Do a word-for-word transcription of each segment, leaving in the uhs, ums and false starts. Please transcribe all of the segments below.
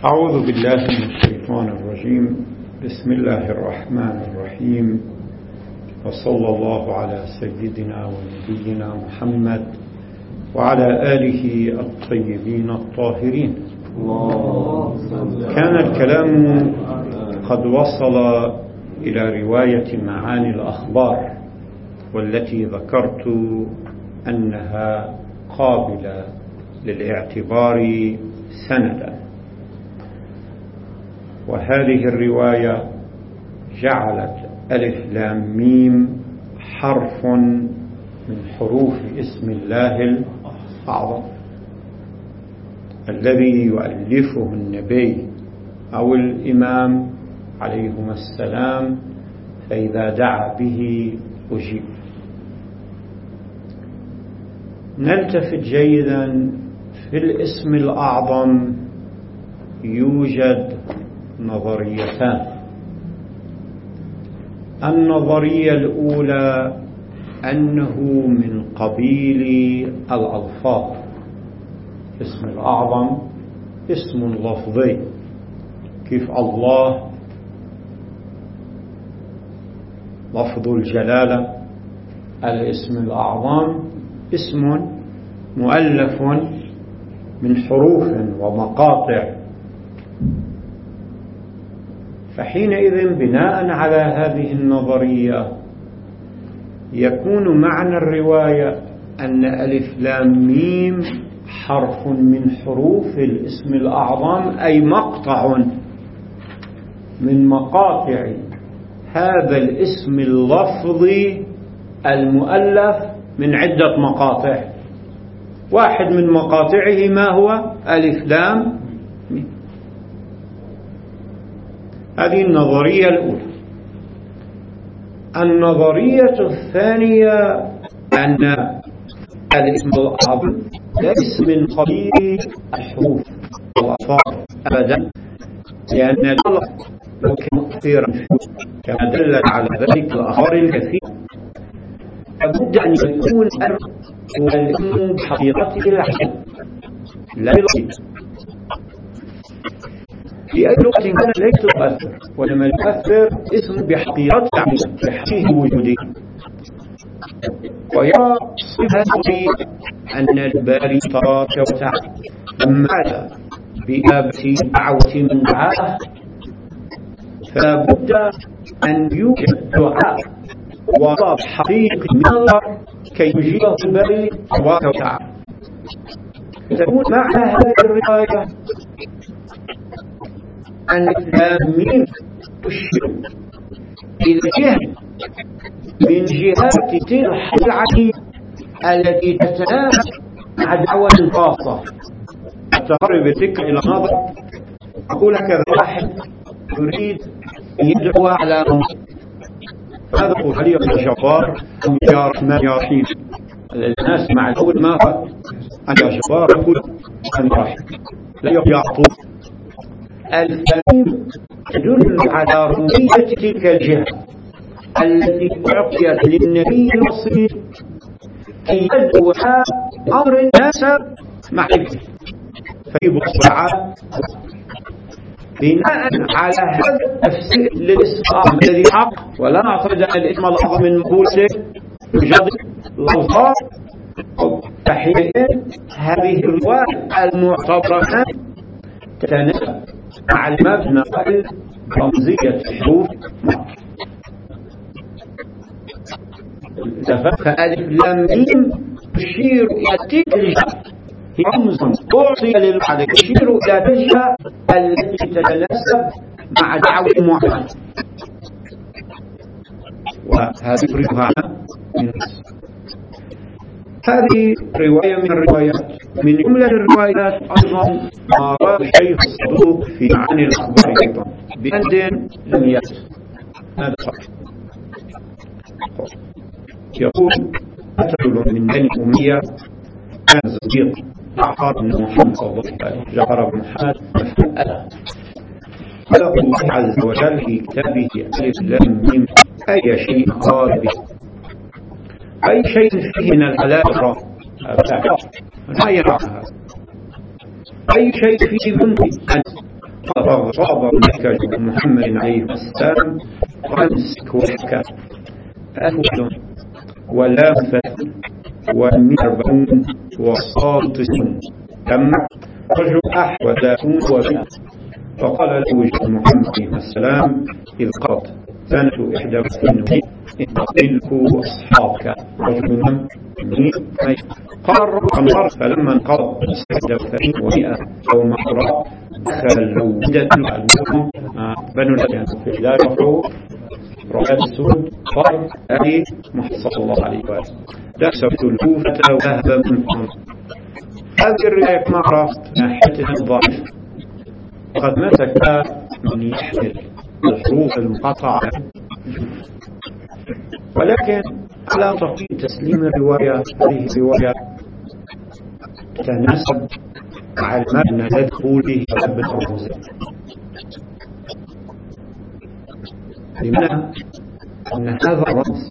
أعوذ بالله من الشيطان الرجيم. بسم الله الرحمن الرحيم، وصلى الله على سيدنا ونبينا محمد وعلى آله الطيبين الطاهرين. كان الكلام قد وصل إلى رواية معاني الأخبار، والتي ذكرت أنها قابلة للاعتبار سندا، وهذه الرواية جعلت ألف لام ميم حرف من حروف اسم الله الأعظم الذي يؤلفه النبي أو الإمام عليهما السلام، فإذا دعا به أجيب. نلتفت جيدا، في الاسم الأعظم يوجد نظريتان. النظرية الأولى أنه من قبيل الألفاظ، اسم الأعظم اسم لفظي، كيف الله لفظ الجلالة، الاسم الأعظم اسم مؤلف من حروف ومقاطع. فحينئذ بناء على هذه النظرية يكون معنى الرواية أن ألف لام ميم حرف من حروف الاسم الأعظم، أي مقطع من مقاطع هذا الاسم اللفظي المؤلف من عدة مقاطع. واحد من مقاطعه ما هو؟ ألف لام ميم. هذه النظرية الأولى. النظرية الثانية أن الاسم الأعظم ليس من قبيل الحروف والألفاظ أبدا، لأن اللفظ لو كان مؤثرا كما دلت على ذلك الأخبار الكثيرة، لابد أن يكون هو الاسم بحقيقته العجب لا بلفظه. في أي لغة كان ليس يؤثر، ولما يؤثر اسم بحقيقته العجب بحقيقته وجوده. ويرى هذه أن الباري تبارك وتعالى لما عاد بإجابة دعوة من دعاه، فلا بد أن يوجد دعاء وطلب حقيقي من الله كي يجيبه الباري تبارك وتعالى. تكون معنى هذه الرواية أن الإسلاميين تشير إلى جهة من جهات تلك العجيب التي تتناسب مع دعوة خاصة. أتقرب بفكر إلى نظر، أقول هكذا: واحد يريد أن يدعو على موت، هذا هو حليق الجبار يا رحمن يا رحيم. الناس مع الأول ما هو أن يا جبار يقول أن رحيم لا يعطوه. الكلام تدل على رمية تلك الجهة التي أعطيت للنبي الوصي كي يدعو أمر الناس مع الكل فيبقى الصراعات. بناء على هذا التفسير للاسم الأعظم الذي حق، ولا نعتقد أن الاسم الأعظم من مقولته يجد الألفاظ. فحينئذ هذه الرواية المعتبرة تتناسب مع المبنى رمزية الحروف. فألف لام ميم تشير إلى تلك الجهة، هي رمز أعطي للوحدة تشير إلى تلك الجهة التي تتناسب مع دعوة محمد، وهذه رواية من هذه رواية من الروايات. من جملة الروايات أيضا ما رواه الشيخ الصدوق في معاني الأخبار أيضا بأند لم يأت. هذا صحيح. يقول: رجل من بني أمية كان صديق جعفر بن محمد صلى الله عليه وسلم، جعفر بن محمد فسأله قال الله عز وجل في كتابه: ألف لام ميم أي شيء قال به، أي شيء فيه من الحلال لا يرى هذا، أي شيء فيه منه فغضب ملكة محمد عليه السلام وامسك وحكى أفل ولافة ومربون وصاطس لما رجل أحوذ وبيع فقال له محمد عليه السلام إذ قرض سنة إحدى وثلاثين إن تلك أصحابك رجل من قال الرقم فلما انقضى إحدى وثلاثين ومئة أو مقرأ دخل الوجدة المهم بنو الأجان في ذلك رفعوا رؤية السود قال أبي محمد صلى الله عليه وسلم دخلت الكوفة وذهب من فهم هذه الرواية ما عرفت ناحيتها الضعيف وقد مسك من يحمل الحروف المقطعة ولكن على تقييد تسليم الرواية هذه الرواية تناسب مع المبنى الذي تقول به ابن الرمز لماذا؟ أن هذا الرمز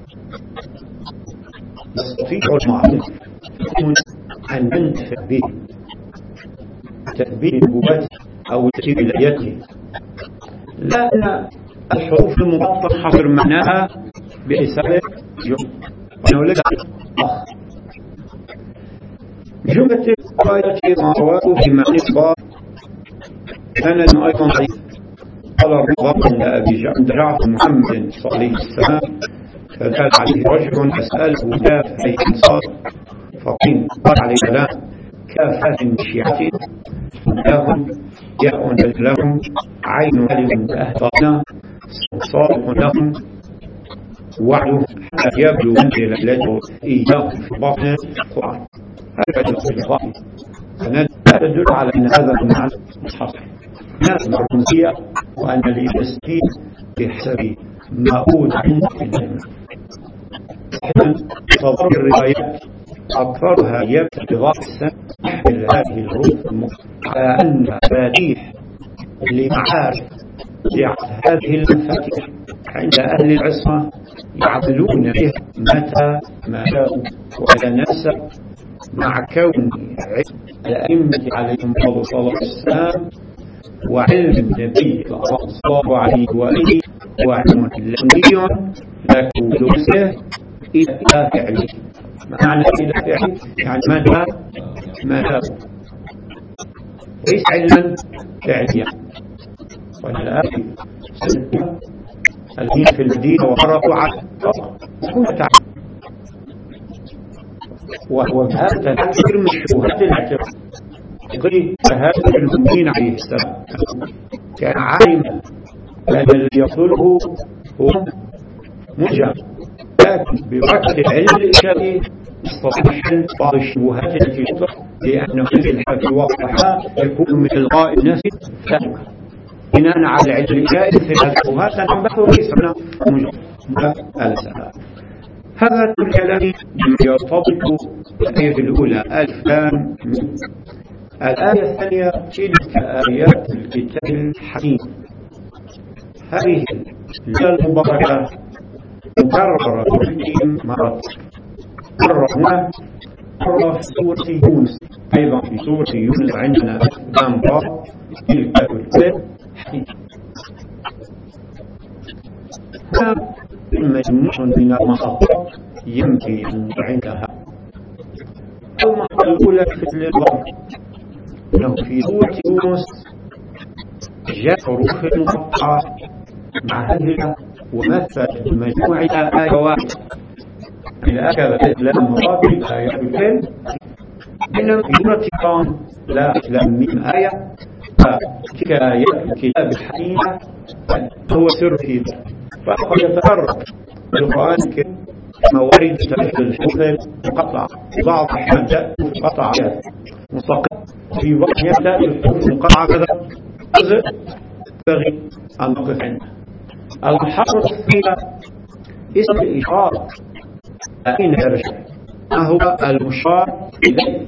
يستطيع المعرف أن ننتفع به تثبيت نبوته أو تثبيت ولايته لأن الحروف المقطعة حصر معناها بحساب جملة وأنه لدى أخ جملة الرواية ما رواه في معنى الصار كان أيضا ضعيف قال الرضا عند أبي جعفر محمد صلى الله عليه وسلم فدخل عليه رجل أسأله كاف أي إنصار فقيل قال عليه السلام كافة من شيعته لهم جاء لهم عين علم أهطانا صادق لهم وعد حتى يبدو منزل الذي إياه في باطن القرآن هذا الإضافي فلا تدل على أن هذا المعنى مصحف ناس مرمزية وأن الاستثناء بحسب ما أود عنه في العلم فضل الروايات أكثرها يبدأ بضاء السنة يحمل هذه الحروف على أن مفاتيح لمعارف هذه المفاتيح عند أهل العصمة يعملون به متى ما شاءوا ويتناسب مع كون الأئمة عليهم صلى الله عليه وسلم وعلم النبي صلى الله عليه وآله وعلم لمبي لكن لوسه إلى فعله معنى إلى فعله يعني ماذا ماذا ليس علما فعليا والآخر سنة الدين في المدينة وعرفوا عنه كل تعالى وهو هذا الأكثر من شبهات الاعتراف يقول فهذا المؤمنين عليه السلام كان عالما لأن الذي يقوله هو مجاب لكن بوقت العلم الإشاري يستطيع حل بعض الشبهات التي تطلق لأنه الحق واضحة يكون من إلغاء الناس فهمها بناء على العلم الإشاري في هذه الشبهات ننبحه ليس من مجاب هذا الكلام يرتبط بالآية الأولى ألف لام الآية الثانية تلك آيات الكتاب الحكيم هذه المباركة مكررة في مرات مرة هنا مرة في سورة يونس أيضا في سورة يونس عندنا لام را تلك الكتاب الحكيم هنا مجموعة من المخاطر ينبغي أن عندها المرحلة الأولى في الضرب أنه في سورة يونس جاء حروف المقطعة مع هذه ومثل مجموعة آية واحدة إلى أكد لام مراتب آيات الكلم بينما في سورة كان لا لام من آية فتلك آيات الكتاب الحكيم هو سر في فقد يتفرق القرآن موارد تشكل الحروف المقطعة بعض الأحيان تأتي مقطعة مستقل في بعض الأحيان تأتي الحروف المقطعة كذا جزء ينبغي أن نقف عنده المحطة الثانية اسم الإشارة أين يرجع ما هو المشار إليه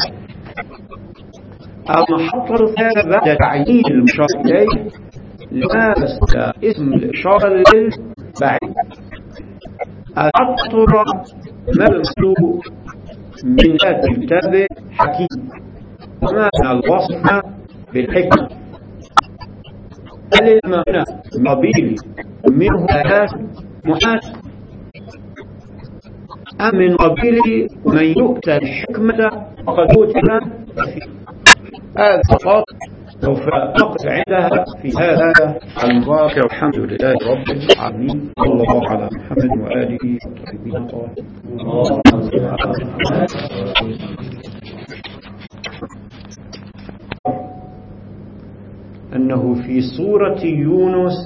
المحطة الثانية بعد تعيين المشار إليه لماذا اسم الإشارة للبعيد الأطر مبسوط من ذات الكتاب حكيم ومعنى الوصف بالحكمة هل المعنى قبيل منه آيات محاس أم من قبيل من يؤتى الحكمة فقد أوتي هذا فقط سوف نقف عندها في هذا المبارك والحمد لله رب العالمين. صلى الله على محمد وآله الطيبين الطاهرين. أنه في سورة يونس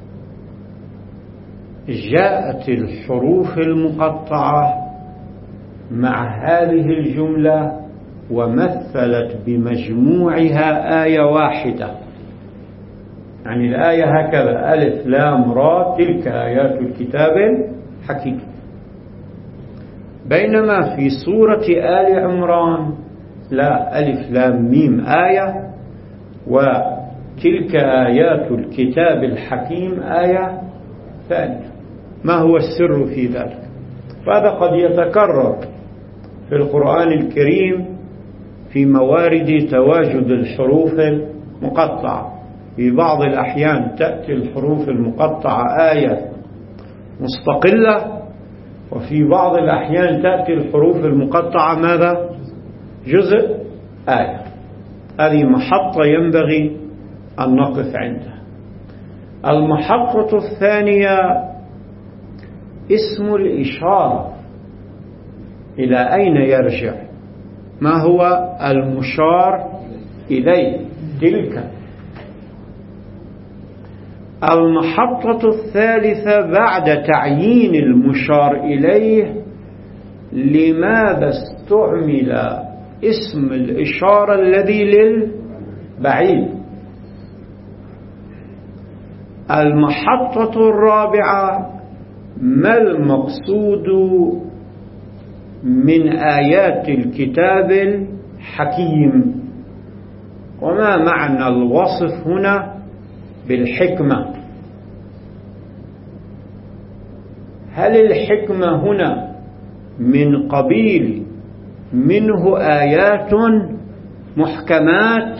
جاءت الحروف المقطعة مع هذه الجملة ومثلت بمجموعها آية واحدة. يعني الآية هكذا: ألف لام را تلك آيات الكتاب الحكيم. بينما في سورة آل عمران لا، ألف لام ميم آية وتلك آيات الكتاب الحكيم آية ثانية. ما هو السر في ذلك؟ فهذا قد يتكرر في القرآن الكريم في موارد تواجد الحروف المقطعة. في بعض الأحيان تأتي الحروف المقطعة آية مستقلة، وفي بعض الأحيان تأتي الحروف المقطعة ماذا؟ جزء آية. هذه محطة ينبغي أن نقف عندها. المحطة الثانية اسم الإشارة، إلى أين يرجع؟ ما هو المشار إليه؟ تلك. المحطة الثالثة بعد تعيين المشار إليه لماذا استعمل اسم الإشارة الذي للبعيد؟ المحطة الرابعة ما المقصود من آيات الكتاب الحكيم؟ وما معنى الوصف هنا بالحكمة؟ هل الحكمة هنا من قبيل منه آيات محكمات،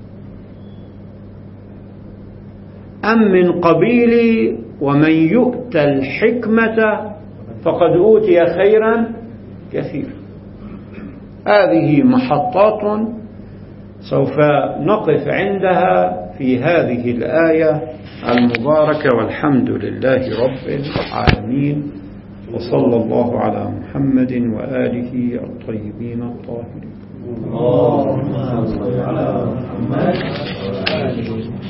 أم من قبيل ومن يؤتى الحكمة فقد أوتي خيرا كثيرا؟ هذه محطات سوف نقف عندها في هذه الآية المباركة، والحمد لله رب العالمين. وصلى الله على محمد وآله الطيبين الطاهرين. اللهم صل على محمد وآله